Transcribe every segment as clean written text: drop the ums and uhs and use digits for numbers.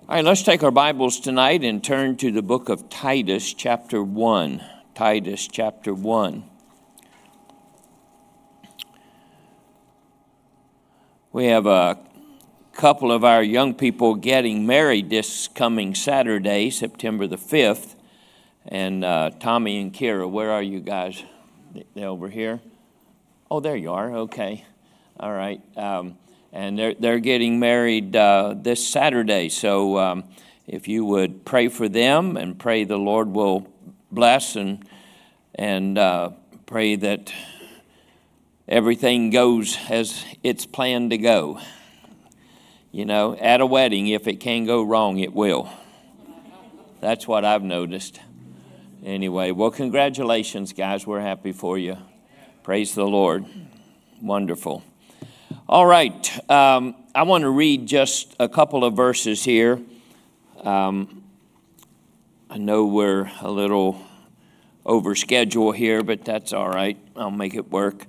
All right, let's take our Bibles tonight and turn to the book of Titus, chapter 1. Titus, chapter 1. We have a couple of our young people getting married this coming Saturday, September the 5th. And Tommy and Kira, where are you guys? They're over here? Oh, there you are. Okay. All right. And they're getting married this Saturday. So if you would pray for them and pray the Lord will bless and pray that everything goes as it's planned to go. You know, at a wedding, if it can go wrong, it will. That's what I've noticed. Anyway, well, congratulations, guys. We're happy for you. Praise the Lord. Wonderful. All right, I want to read just a couple of verses here. I know we're a little over schedule here, but that's all right. I'll make it work.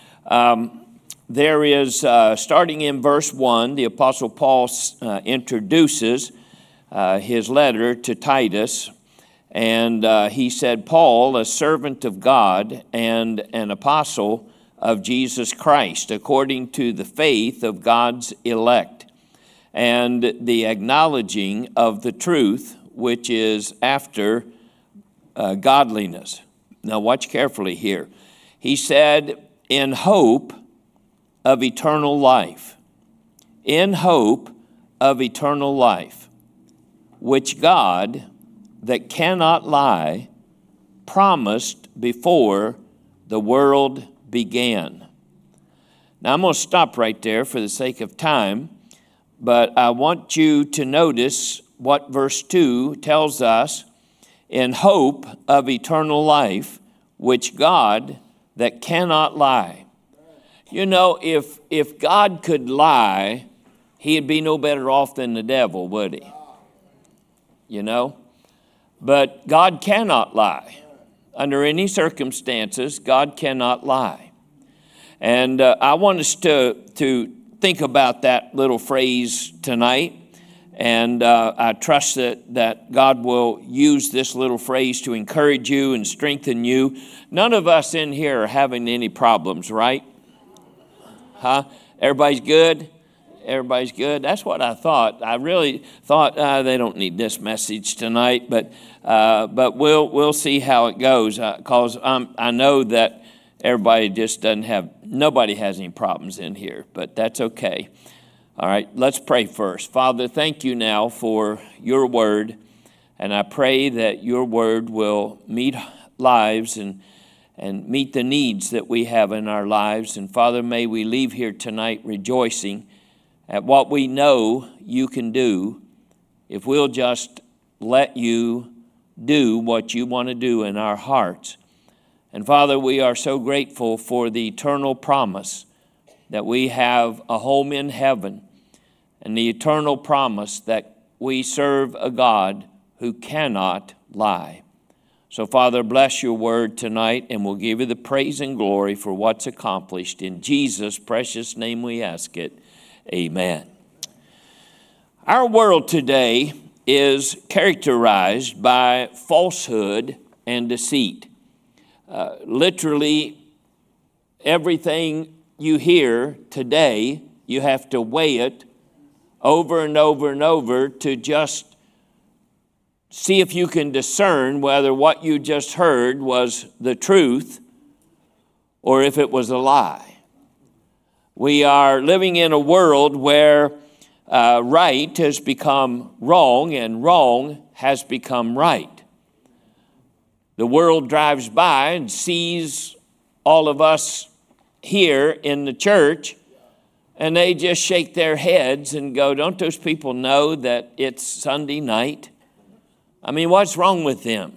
There is, starting in verse 1, the Apostle Paul introduces his letter to Titus, and he said, Paul, a servant of God and an apostle of Jesus Christ, according to the faith of God's elect, and the acknowledging of the truth, which is after godliness. Now watch carefully here. He said, in hope of eternal life. In hope of eternal life, which God, that cannot lie, promised before the world began. Now I'm going to stop right there for the sake of time, but I want you to notice what verse 2 tells us. In hope of eternal life, which God that cannot lie. You know, if God could lie, he'd be no better off than the devil, would he? You know? But God cannot lie. Under any circumstances, God cannot lie. And I want us to think about that little phrase tonight. And I trust that God will use this little phrase to encourage you and strengthen you. None of us in here are having any problems, right? Huh? Everybody's good? Everybody's good? That's what I thought. I really thought they don't need this message tonight, but we'll see how it goes, because I know that everybody just nobody has any problems in here, but that's okay. All right, let's pray first. Father, thank you now for your word, and I pray that your word will meet lives and meet the needs that we have in our lives. And Father, may we leave here tonight rejoicing at what we know you can do if we'll just let you do what you want to do in our hearts. And Father, we are so grateful for the eternal promise that we have a home in heaven, and the eternal promise that we serve a God who cannot lie. So Father, bless your word tonight, and we'll give you the praise and glory for what's accomplished. In Jesus' precious name we ask it. Amen. Our world today is characterized by falsehood and deceit. Literally, everything you hear today, you have to weigh it over and over and over to just see if you can discern whether what you just heard was the truth or if it was a lie. We are living in a world where right has become wrong and wrong has become right. The world drives by and sees all of us here in the church, and they just shake their heads and go, don't those people know that it's Sunday night? I mean, what's wrong with them?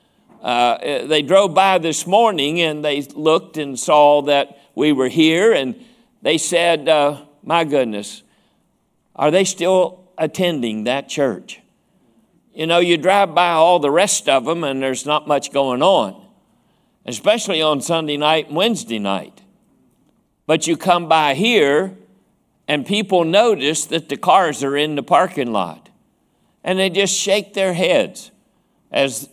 They drove by this morning and they looked and saw that we were here, and they said, my goodness, are they still attending that church? You know, you drive by all the rest of them and there's not much going on, especially on Sunday night and Wednesday night. But you come by here and people notice that the cars are in the parking lot. And they just shake their heads. As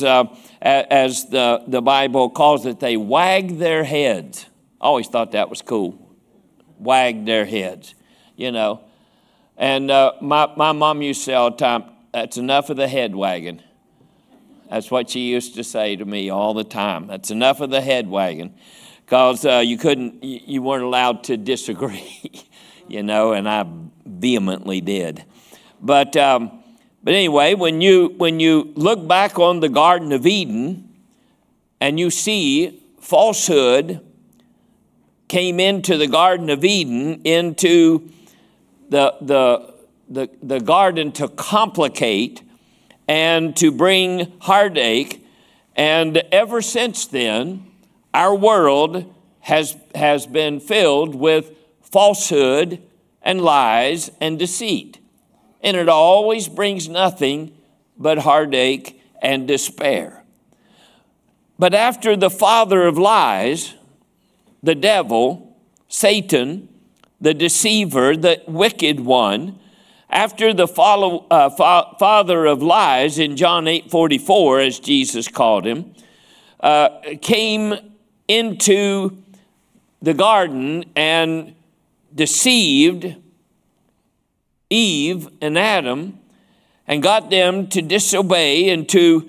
the Bible calls it, they wag their heads. I always thought that was cool. Wag their heads, you know. And my mom used to say all the time, that's enough of the head wagging. That's what she used to say to me all the time. That's enough of the head wagging. Because you weren't allowed to disagree, you know, and I vehemently did. But anyway, when you look back on the Garden of Eden and you see falsehood came into the Garden of Eden, into the garden to complicate and to bring heartache, and ever since then, our world has been filled with falsehood and lies and deceit. And it always brings nothing but heartache and despair. But after the father of lies, the devil, Satan, the deceiver, the wicked one, after the father of lies in John 8:44, as Jesus called him, came into the garden and deceived Eve and Adam and got them to disobey and to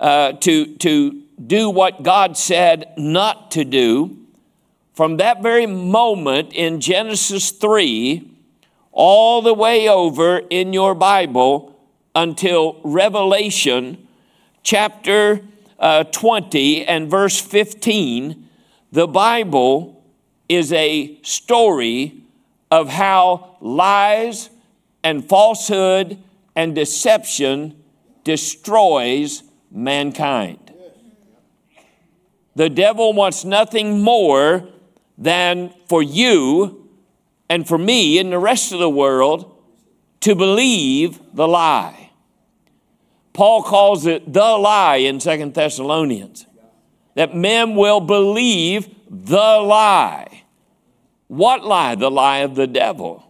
do what God said not to do. From that very moment in Genesis 3, all the way over in your Bible until Revelation chapter 20 and verse 15, the Bible is a story of how lies and falsehood and deception destroys mankind. The devil wants nothing more than for you and for me and the rest of the world to believe the lie. Paul calls it the lie in 2 Thessalonians, that men will believe the lie. What lie? The lie of the devil.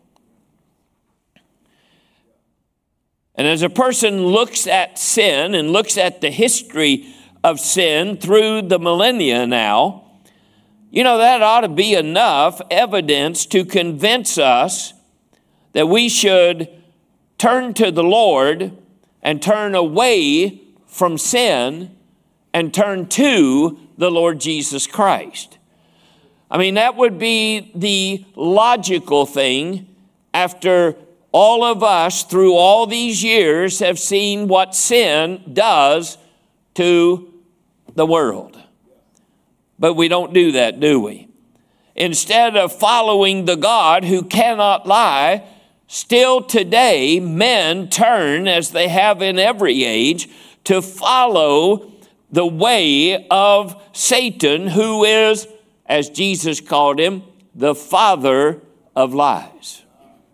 And as a person looks at sin and looks at the history of sin through the millennia now, you know, that ought to be enough evidence to convince us that we should turn to the Lord and turn away from sin and turn to the Lord Jesus Christ. I mean, that would be the logical thing after all of us through all these years have seen what sin does to the world. But we don't do that, do we? Instead of following the God who cannot lie, still today men turn, as they have in every age, to follow the way of Satan, who is, as Jesus called him, the father of lies.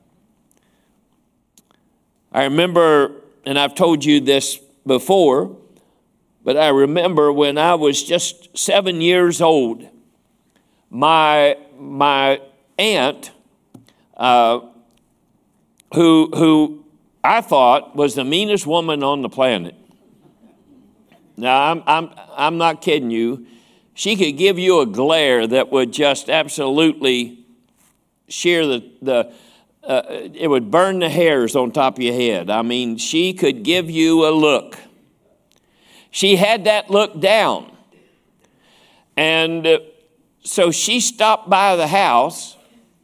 I remember, and I've told you this before, but I remember when I was just 7 years old, my aunt, who I thought was the meanest woman on the planet. Now, I'm not kidding you. She could give you a glare that would just absolutely shear it would burn the hairs on top of your head. I mean, she could give you a look. She had that look down. And so she stopped by the house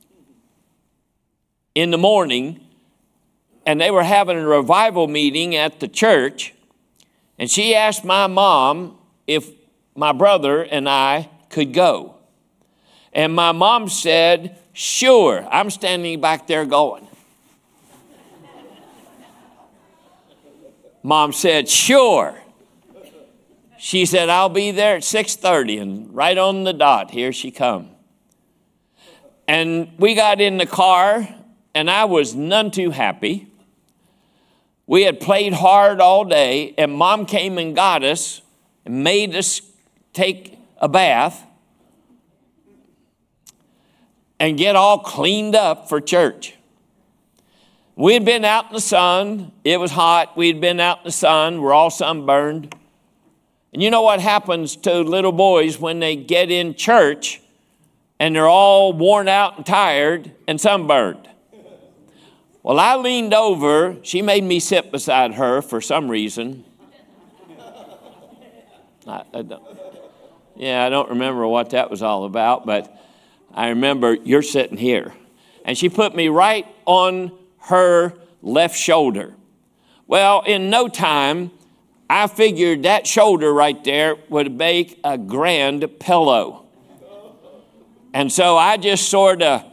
in the morning, and they were having a revival meeting at the church. And she asked my mom if my brother and I could go. And my mom said, sure. I'm standing back there going. Mom said, sure. She said, I'll be there at 6:30, and right on the dot, here she come. And we got in the car, and I was none too happy. We had played hard all day, and Mom came and got us and made us take a bath and get all cleaned up for church. We had been out in the sun. It was hot. We had been out in the sun. We're all sunburned. And you know what happens to little boys when they get in church and they're all worn out and tired and sunburned? Well, I leaned over. She made me sit beside her for some reason. I don't remember what that was all about, but I remember you're sitting here. And she put me right on her left shoulder. Well, in no time, I figured that shoulder right there would make a grand pillow. And so I just sort of,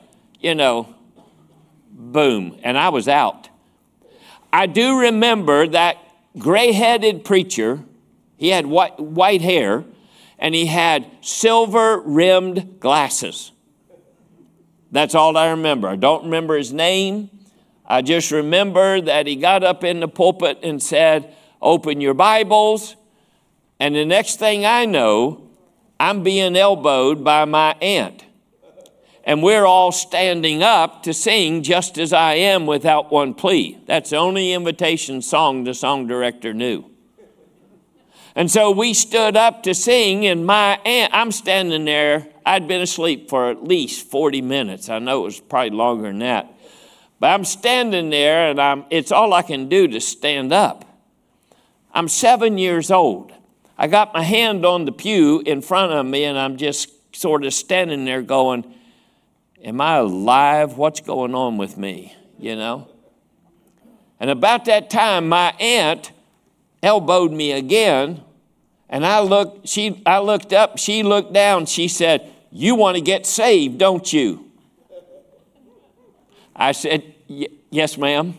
boom, and I was out. I do remember that gray-headed preacher. He had white hair, and he had silver-rimmed glasses. That's all I remember. I don't remember his name. I just remember that he got up in the pulpit and said, "Open your Bibles." And the next thing I know, I'm being elbowed by my aunt. And we're all standing up to sing Just As I Am without one plea. That's the only invitation song the song director knew. And so we stood up to sing, and my aunt, I'm standing there. I'd been asleep for at least 40 minutes. I know it was probably longer than that. But I'm standing there, and it's all I can do to stand up. I'm 7 years old. I got my hand on the pew in front of me, and I'm just sort of standing there going, am I alive? What's going on with me, And about that time, my aunt elbowed me again, and I looked up, she looked down, she said, "You want to get saved, don't you?" I said, "Yes, ma'am."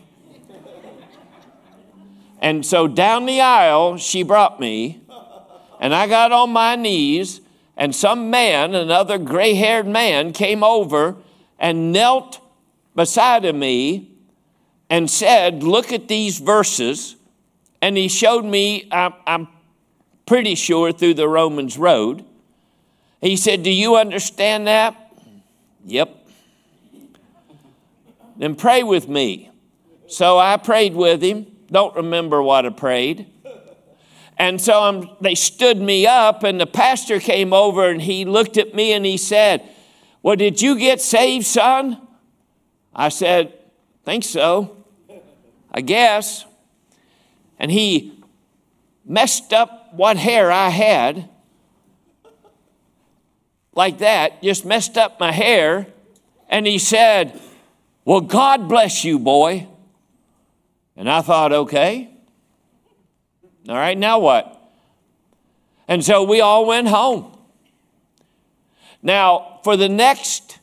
And so down the aisle she brought me, and I got on my knees, and some man, another gray-haired man, came over and knelt beside of me and said, "Look at these verses." And he showed me, I'm pretty sure, through the Romans road. He said, "Do you understand that?" "Yep." "Then pray with me." So I prayed with him. Don't remember what I prayed. And so they stood me up, and the pastor came over, and he looked at me, and he said, "Well, did you get saved, son?" I said, "Think so, I guess." And he messed up what hair I had, like that, just messed up my hair. And he said, "Well, God bless you, boy." And I thought, okay. All right, now what? And so we all went home. Now, for the next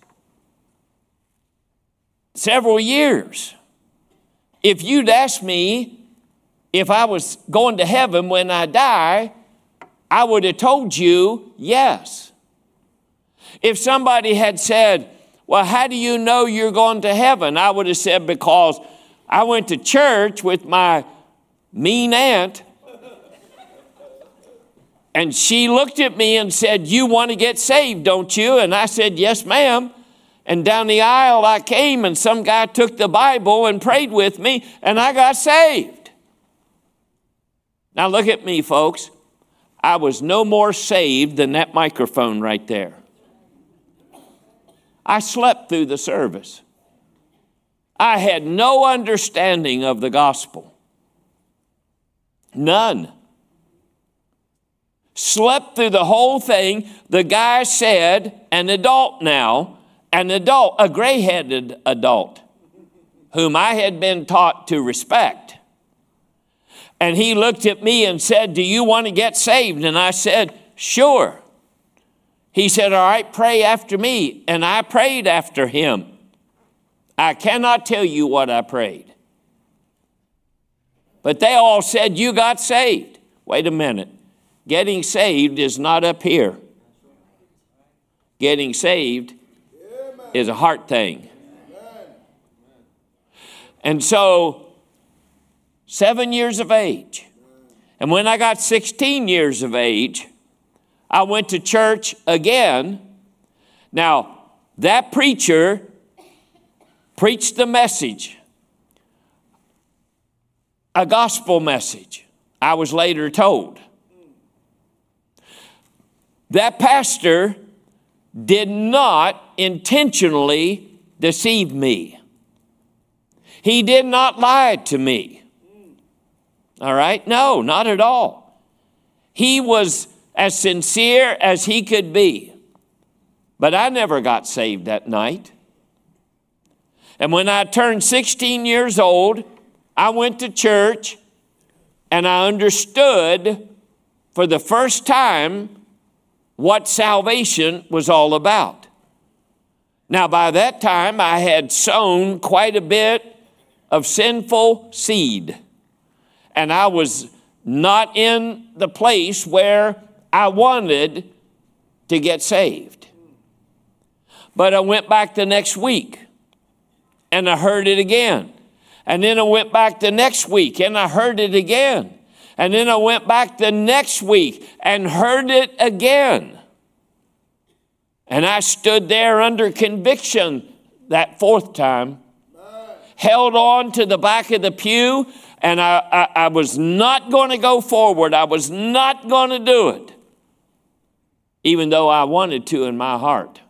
several years, if you'd asked me if I was going to heaven when I die, I would have told you yes. If somebody had said, "Well, how do you know you're going to heaven?" I would have said, "Because I went to church with my mean aunt, and she looked at me and said, 'You want to get saved, don't you?' And I said, 'Yes, ma'am.' And down the aisle I came, and some guy took the Bible and prayed with me, and I got saved." Now look at me, folks. I was no more saved than that microphone right there. I slept through the service. I had no understanding of the gospel. None. Slept through the whole thing. The guy said, an adult now, a gray-headed adult, whom I had been taught to respect. And he looked at me and said, "Do you want to get saved?" And I said, "Sure." He said, "All right, pray after me." And I prayed after him. I cannot tell you what I prayed. But they all said, "You got saved." Wait a minute. Getting saved is not up here. Getting saved is a heart thing. And so, 7 years of age. And when I got 16 years of age, I went to church again. Now, that preacher preached the message, a gospel message, I was later told. That pastor did not intentionally deceive me. He did not lie to me. All right? No, not at all. He was as sincere as he could be. But I never got saved that night. And when I turned 16 years old, I went to church and I understood for the first time what salvation was all about. Now, by that time, I had sown quite a bit of sinful seed. And I was not in the place where I wanted to get saved. But I went back the next week and I heard it again. And then I went back the next week and I heard it again. And then I went back the next week and heard it again. And I stood there under conviction that fourth time, held on to the back of the pew, and I was not going to go forward. I was not going to do it, even though I wanted to in my heart.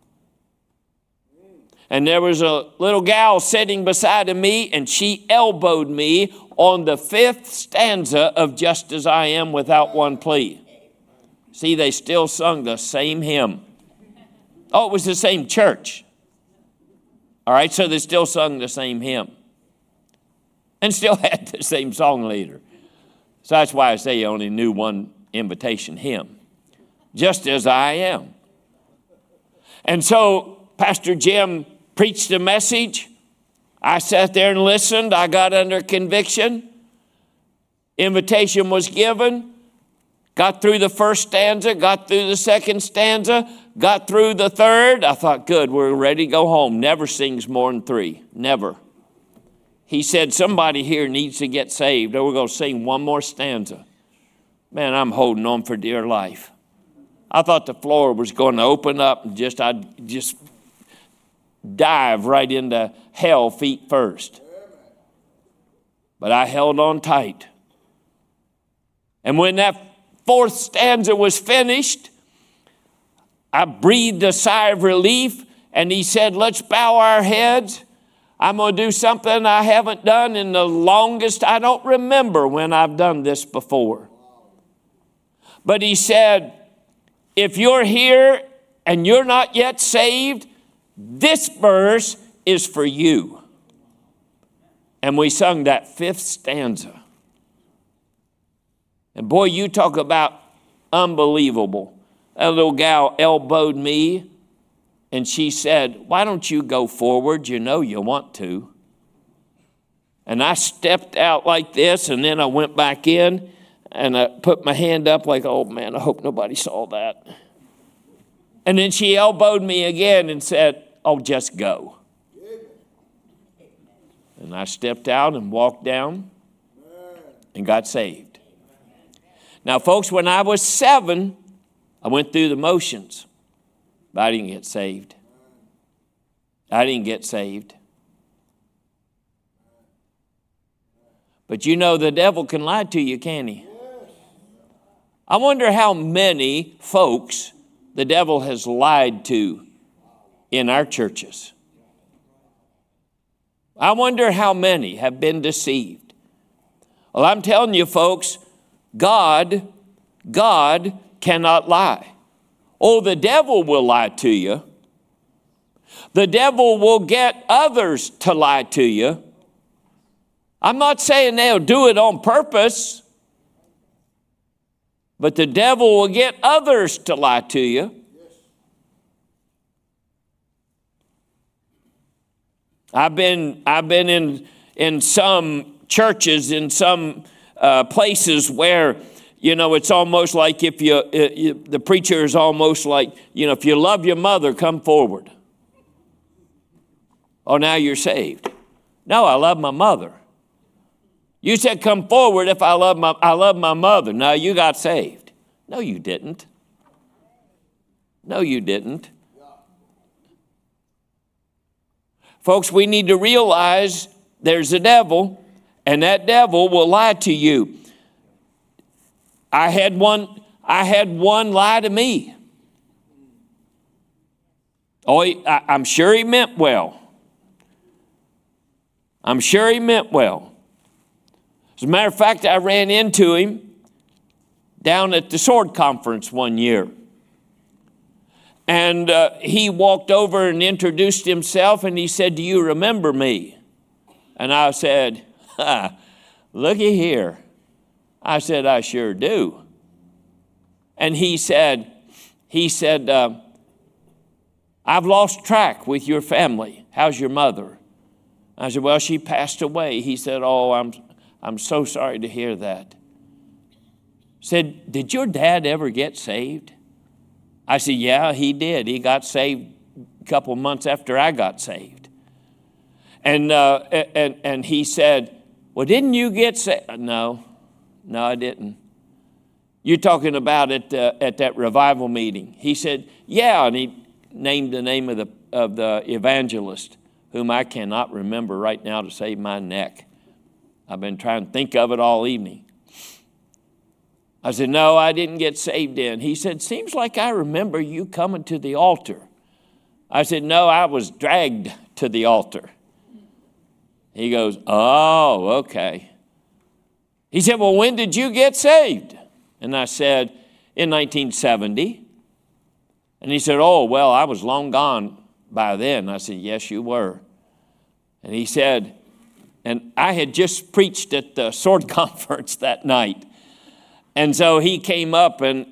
And there was a little gal sitting beside of me, and she elbowed me on the 5th stanza of Just As I Am Without One Plea. See, they still sung the same hymn. Oh, it was the same church. All right, so they still sung the same hymn. And still had the same song leader. So that's why I say you only knew one invitation hymn. Just as I am. And so Pastor Jim preached a message. I sat there and listened. I got under conviction. Invitation was given. Got through the first stanza, got through the second stanza, got through the third. I thought, good, we're ready to go home. Never sings more than 3. Never. He said, somebody here needs to get saved, or we're going to sing one more stanza. Man, I'm holding on for dear life. I thought the floor was going to open up and I'd just dive right into hell feet first. But I held on tight. And when that 4th stanza was finished, I breathed a sigh of relief, and he said, let's bow our heads. I'm going to do something I haven't done in the longest. I don't remember when I've done this before. But he said, if you're here and you're not yet saved, this verse is for you. And we sung that 5th stanza. And boy, you talk about unbelievable. That little gal elbowed me, and she said, why don't you go forward? You know you want to. And I stepped out like this, and then I went back in, and I put my hand up like, oh man, I hope nobody saw that. And then she elbowed me again and said, oh, just go. And I stepped out and walked down and got saved. Now, folks, when I was 7, I went through the motions, but I didn't get saved. I didn't get saved. But you know the devil can lie to you, can he? I wonder how many folks the devil has lied to in our churches. I wonder how many have been deceived. Well, I'm telling you, folks, God cannot lie. Oh, the devil will lie to you. The devil will get others to lie to you. I'm not saying they'll do it on purpose, but the devil will get others to lie to you. I've been in some churches, in some places where, you know, it's almost like if the preacher is almost like, you know, if you love your mother, come forward. Oh, now you're saved. No, I love my mother. You said come forward if I love my mother. No, you got saved. No, you didn't. No, you didn't. Folks, we need to realize there's a devil And that devil will lie to you. I had one lie to me. Oh, I'm sure he meant well. I'm sure he meant well. As a matter of fact, I ran into him down at the sword conference one year. And he walked over and introduced himself, and he said, "Do you remember me?" And I said, "Looky here." I said, "I sure do." And he said, "I've lost track with your family. How's your mother?" I said, "Well, she passed away." He said, "Oh, I'm so sorry to hear that." Said, "Did your dad ever get saved?" I said, "Yeah, he did. He got saved a couple months after I got saved." And he said, "Well, didn't you get saved?" No, I didn't. "You're talking about at that revival meeting?" He said, "Yeah," and he named the name of the evangelist, whom I cannot remember right now to save my neck. I've been trying to think of it all evening. I said, "No, I didn't get saved in." He said, "Seems like I remember you coming to the altar." I said, "No, I was dragged to the altar." He goes, "Oh, okay." He said, "Well, when did you get saved?" And I said, "In 1970. And he said, "Oh, well, I was long gone by then." I said, "Yes, you were." And he said, and I had just preached at the sword conference that night. And so he came up and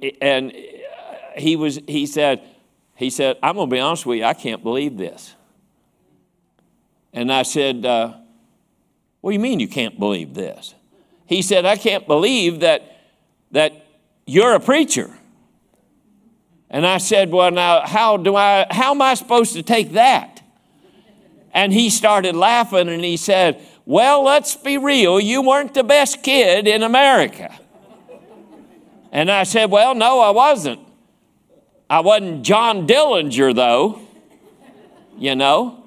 he said, "I'm going to be honest with you, I can't believe this." And I said, "What do you mean you can't believe this?" He said, "I can't believe that you're a preacher." And I said, "Well, now, how am I supposed to take that?" And he started laughing and he said, "Well, let's be real. You weren't the best kid in America." And I said, "Well, no, I wasn't. I wasn't John Dillinger, though, you know."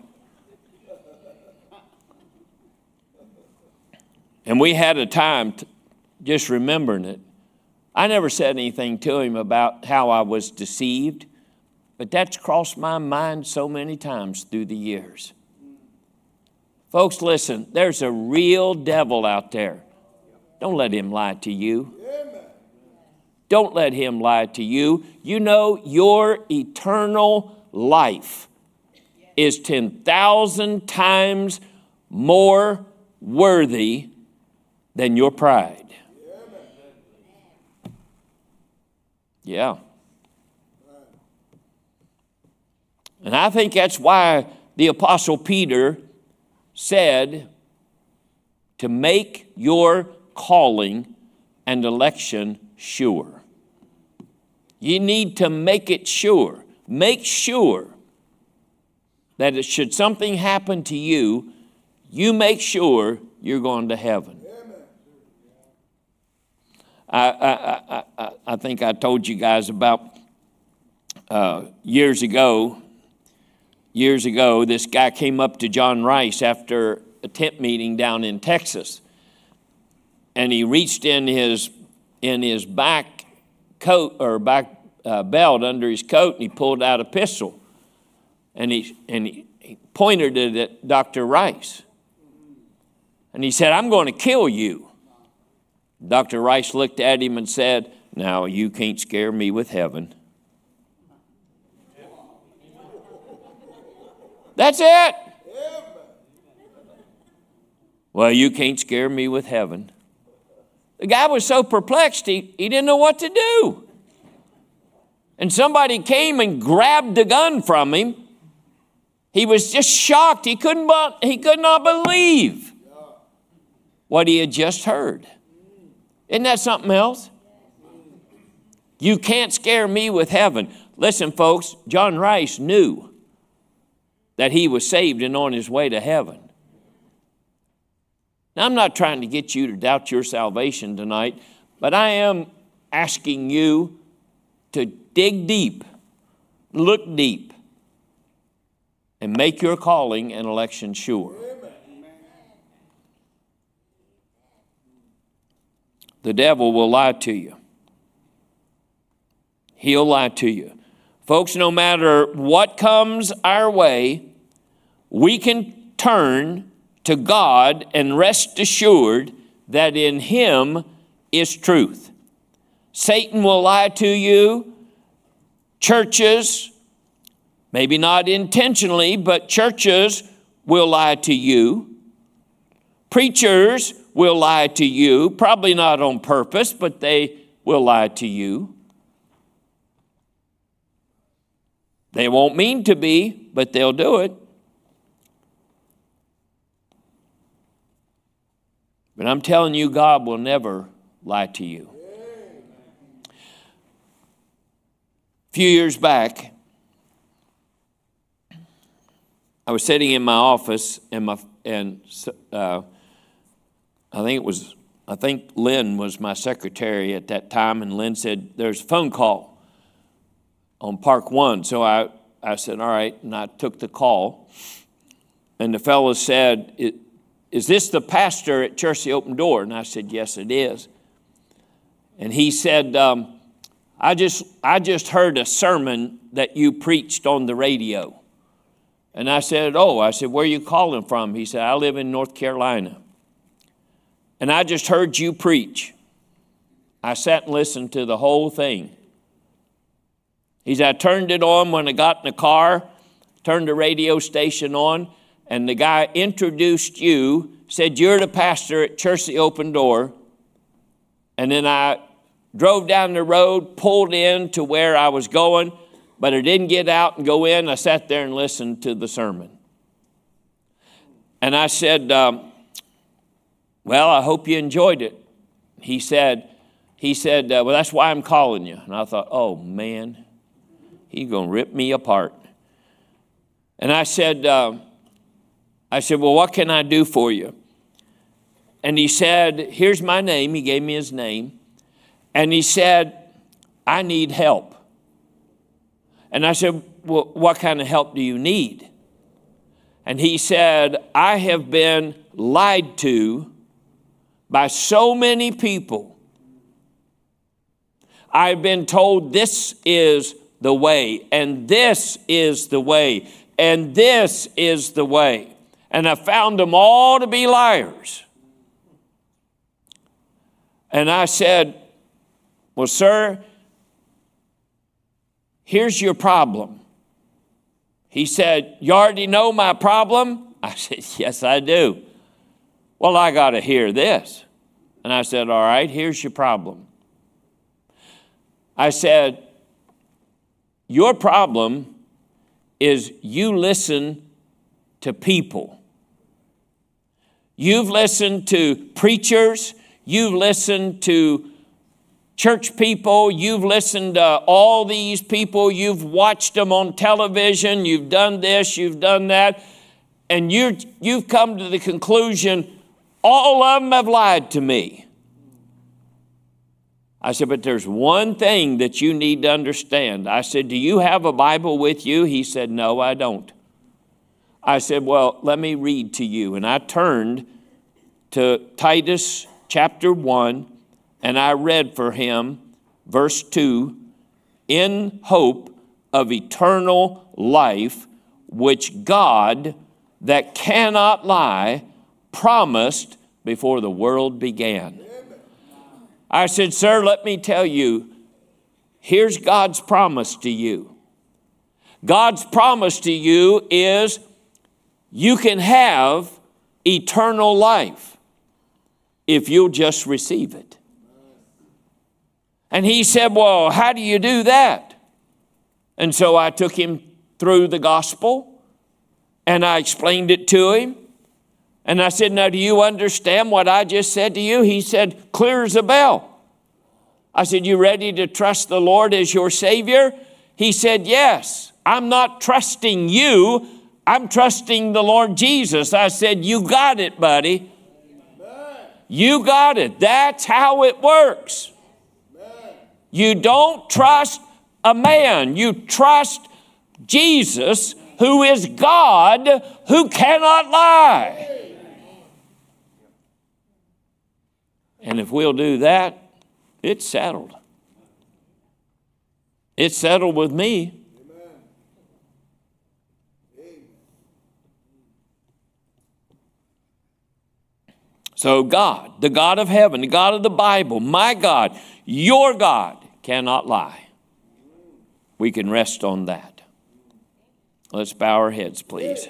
And we had a time just remembering it. I never said anything to him about how I was deceived, but that's crossed my mind so many times through the years. Folks, listen, there's a real devil out there. Don't let him lie to you. Don't let him lie to you. You know, your eternal life is 10,000 times more worthy than your pride. Yeah. And I think that's why the Apostle Peter said to make your calling and election sure. You need to make it sure. Make sure that should something happen to you, you make sure you're going to heaven. I think I told you guys about years ago, this guy came up to John Rice after a tent meeting down in Texas, and he reached in his back coat or back belt under his coat, and he pulled out a pistol, and he pointed it at Dr. Rice, and he said, "I'm going to kill you." Dr. Rice looked at him and said, "Now you can't scare me with heaven." That's it. "Well, you can't scare me with heaven." The guy was so perplexed, he didn't know what to do. And somebody came and grabbed the gun from him. He was just shocked. He could not believe what he had just heard. Isn't that something else? You can't scare me with heaven. Listen, folks, John Rice knew that he was saved and on his way to heaven. Now, I'm not trying to get you to doubt your salvation tonight, but I am asking you to dig deep, look deep, and make your calling and election sure. the devil will lie to you. He'll lie to you. Folks, no matter what comes our way, we can turn to God and rest assured that in Him is truth. Satan will lie to you. Churches, maybe not intentionally, but churches will lie to you. Preachers will lie to you, probably not on purpose, but they will lie to you. They won't mean to be, but they'll do it. But I'm telling you, God will never lie to you. A few years back, I was sitting in my office, and I think Lynn was my secretary at that time, and Lynn said, "There's a phone call on Park 1. So I said, all right, and I took the call. And the fellow said, is this the pastor at Church of the Open Door? And I said, yes, it is. And he said, I just heard a sermon that you preached on the radio. And I said, where are you calling from? He said, I live in North Carolina. And I just heard you preach. I sat and listened to the whole thing. He said, I turned it on when I got in the car, turned the radio station on, and the guy introduced you, said, you're the pastor at Church of the Open Door. And then I drove down the road, pulled in to where I was going, but I didn't get out and go in. I sat there and listened to the sermon. And I said, well, I hope you enjoyed it. He said, well, that's why I'm calling you. And I thought, oh, man. He's going to rip me apart. And I said, well, what can I do for you? And he said, here's my name. He gave me his name. And he said, I need help. And I said, well, what kind of help do you need? And he said, I have been lied to by so many people. I've been told this is the way, and this is the way, and this is the way. And I found them all to be liars. And I said, well, sir, here's your problem. He said, you already know my problem? I said, yes, I do. Well, I got to hear this. And I said, all right, here's your problem. I said, your problem is you listen to people. You've listened to preachers. You've listened to church people. You've listened to all these people. You've watched them on television. You've done this. You've done that. And you've come to the conclusion, all of them have lied to me. I said, but there's one thing that you need to understand. I said, do you have a Bible with you? He said, no, I don't. I said, well, let me read to you. And I turned to Titus chapter 1, and I read for him verse 2, in hope of eternal life, which God, that cannot lie, promised before the world began. I said, sir, let me tell you, here's God's promise to you. God's promise to you is you can have eternal life if you'll just receive it. And he said, well, how do you do that? And so I took him through the gospel and I explained it to him. And I said, now, do you understand what I just said to you? He said, clear as a bell. I said, you ready to trust the Lord as your Savior? He said, yes. I'm not trusting you. I'm trusting the Lord Jesus. I said, you got it, buddy. You got it. That's how it works. You don't trust a man. You trust Jesus, who is God, who cannot lie. And if we'll do that, it's settled. It's settled with me. So God, the God of heaven, the God of the Bible, my God, your God, cannot lie. We can rest on that. Let's bow our heads, please.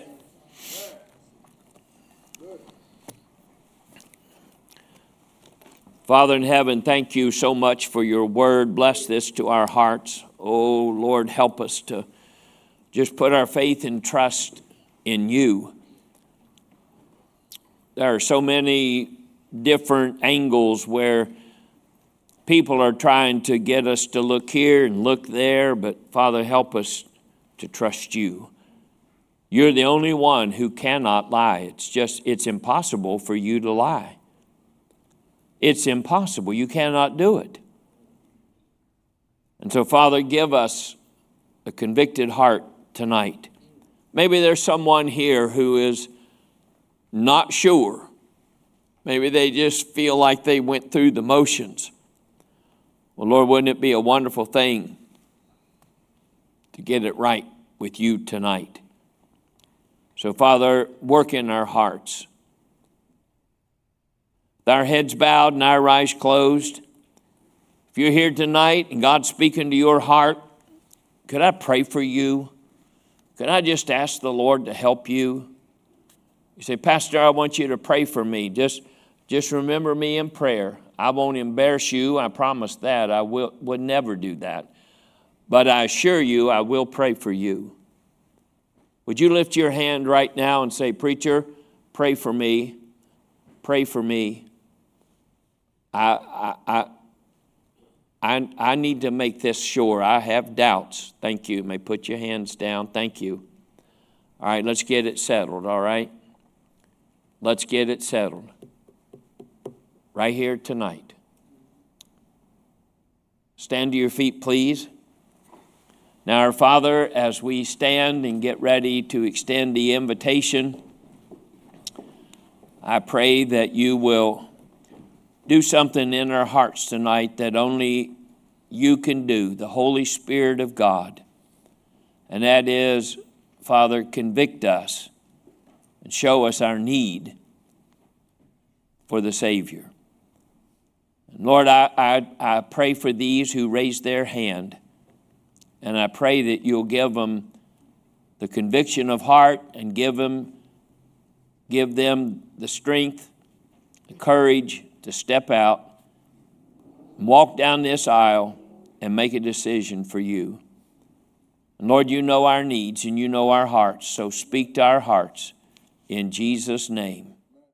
Father in heaven, thank you so much for your word. Bless this to our hearts. Oh, Lord, help us to just put our faith and trust in you. There are so many different angles where people are trying to get us to look here and look there, but Father, help us to trust you. You're the only one who cannot lie. It's impossible for you to lie. It's impossible. You cannot do it. And so, Father, give us a convicted heart tonight. Maybe there's someone here who is not sure. Maybe they just feel like they went through the motions. Well, Lord, wouldn't it be a wonderful thing to get it right with you tonight? So, Father, work in our hearts. With our heads bowed and our eyes closed, if you're here tonight and God's speaking to your heart, could I pray for you? Could I just ask the Lord to help you? You say, Pastor, I want you to pray for me. Just remember me in prayer. I won't embarrass you. I promise that. I would never do that. But I assure you, I will pray for you. Would you lift your hand right now and say, Preacher, pray for me. Pray for me. I need to make this sure. I have doubts. Thank you. You may put your hands down. Thank you. All right, let's get it settled, all right? Let's get it settled. Right here tonight. Stand to your feet, please. Now, our Father, as we stand and get ready to extend the invitation, I pray that you will do something in our hearts tonight that only you can do, the Holy Spirit of God. And that is, Father, convict us and show us our need for the Savior. And Lord, I pray for these who raised their hand, and I pray that you'll give them the conviction of heart and give them the strength, the courage to step out and walk down this aisle and make a decision for you. And Lord, you know our needs and you know our hearts, so speak to our hearts in Jesus' name.